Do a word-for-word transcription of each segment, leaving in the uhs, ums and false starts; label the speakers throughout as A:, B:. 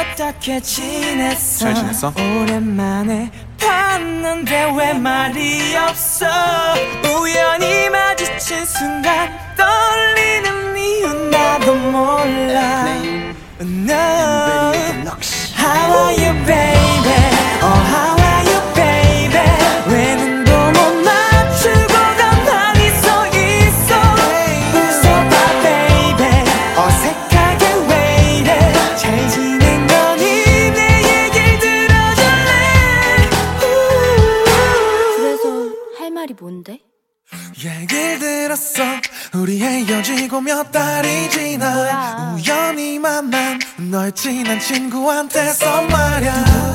A: 어떻게 지냈어?
B: 잘 지냈어?
A: 오랜만에 봤는데 왜 말이 없어? 우연히 마주친 순간 떨리는 이유 나도 몰라. No, how are you baby? Oh, how are you baby? 왜 눈도 못 맞추고 가만히 서 있어? 웃어봐 baby. 어색하게 왜 이래? 잘 지낸 거니? 내 얘길 들어줄래?
C: 그래서 할 말이 뭔데?
A: 얘길 들었어. 우리 헤어지고 몇 달이 지나
C: 뭐야?
A: 우연히 만난 너의 친한 친구한테서 말야.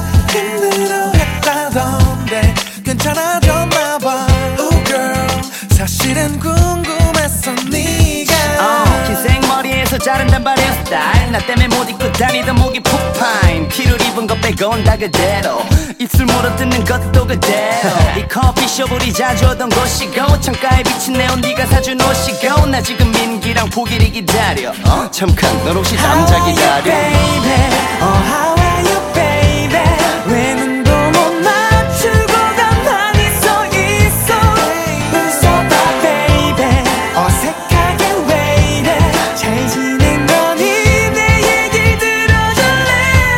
A: 힘들어했다던데 괜찮아졌나봐. Oh girl 사실은 궁금했어 네가.
D: 어, 긴 생머리에서 자른 단발 헤어스타일 나 때문에 못 입고 다니던 목이 푹파인 피를 입은 것 빼곤 다 그대로 입술 물어뜯는 것도 그대로 이 커피숍 우리 자주 오던 곳이고 창가에 비친 네온 네가 사준 옷이고 나 지금 민기랑 보기를 기다려 어? 잠깐 넌 혹시 남자 기다려?
A: How are you baby? Oh how are you baby? 왜 눈도 못 맞추고 가만히 서 있어? 웃어봐 baby. 어색하게 왜 이래? 잘 지낸 거니? 내 얘길 들어줄래?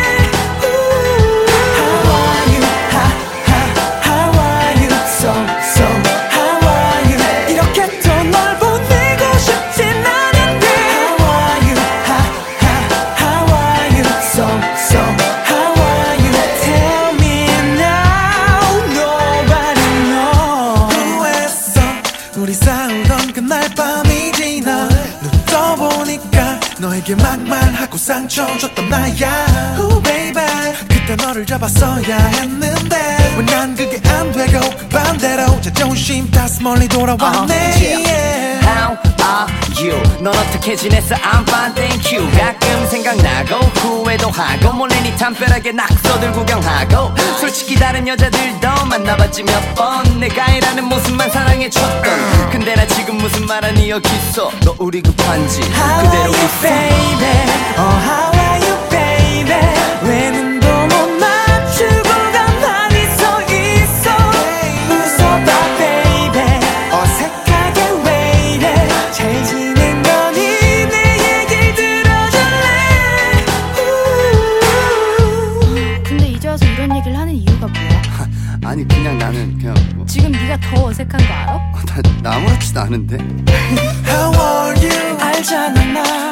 A: How are you? Ha, ha, how are you? So, so, how are you? 이렇게 또 널 보내고 싶진 않은데. How are you? Ha, ha, how are you? So, so, how are you? Tell me now. Nobody knows. 후회했어. 우리 싸우던 그날 밤이 지나 눈 떠보니까 너에게 막말하고 상처 줬던 나야. Oh baby 그때 너를 잡았어야 했는데 왜 난 그게 안 되고 반대로 자존심 다시 멀리 돌아왔네.
D: Uh, yeah.
A: yeah.
D: How are you? 넌 어떻게 지냈어? I'm fine, thank you. 가끔 생각나고 후회도 하고 몰래 네 담벼락에 낙서들 구경하고 솔직히 다른 여자들도 만나봤지 몇 번 내가 이라는 모습만 사랑해줬던 근데 나 지금 무슨 말하니 여기 있어 너 우리 급한지
A: How
D: 그대로
A: are you
D: 있어
A: baby? Oh how are you baby? 왜 눈도 못 맞추고 가만히 서 있어? 웃어봐 baby. 어색하게 왜 이래? 잘 지낸 거니? 내 얘길 들어줄래?
C: 근데 이제 와서 이런 얘기를 하는 이유가 뭐야?
D: 아니 그냥 나는 그냥 뭐,
C: 지금 네가 더 어색한 거 알아?
D: 나, 나 아무렇지도 않은데
A: How are you? 알잖아 나